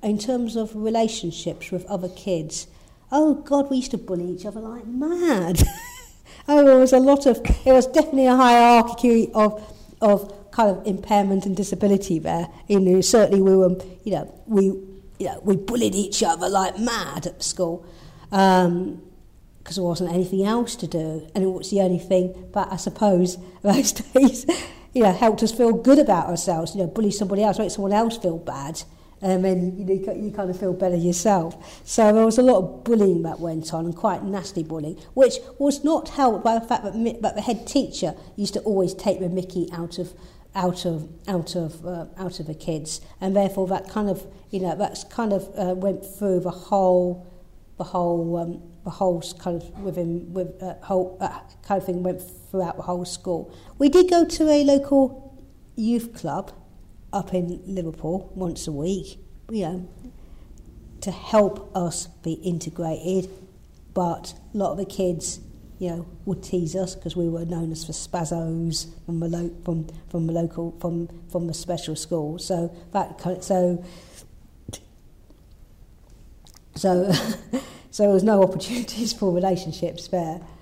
in terms of relationships with other kids, oh God, we used to bully each other like mad. There was definitely a hierarchy of kind of impairment and disability there. Certainly we bullied each other like mad at school. Because there wasn't anything else to do, and it was the only thing that I suppose those days, helped us feel good about ourselves. Bully somebody else, make someone else feel bad, and then you kind of feel better yourself. So there was a lot of bullying that went on, and quite nasty bullying, which was not helped by the fact that the head teacher used to always take the mickey out of the kids, and therefore that kind of went through the whole kind of thing went throughout the whole school. We did go to a local youth club up in Liverpool once a week, to help us be integrated. But a lot of the kids, would tease us because we were known as the Spazzos from the special school. So so there was no opportunities for relationships there.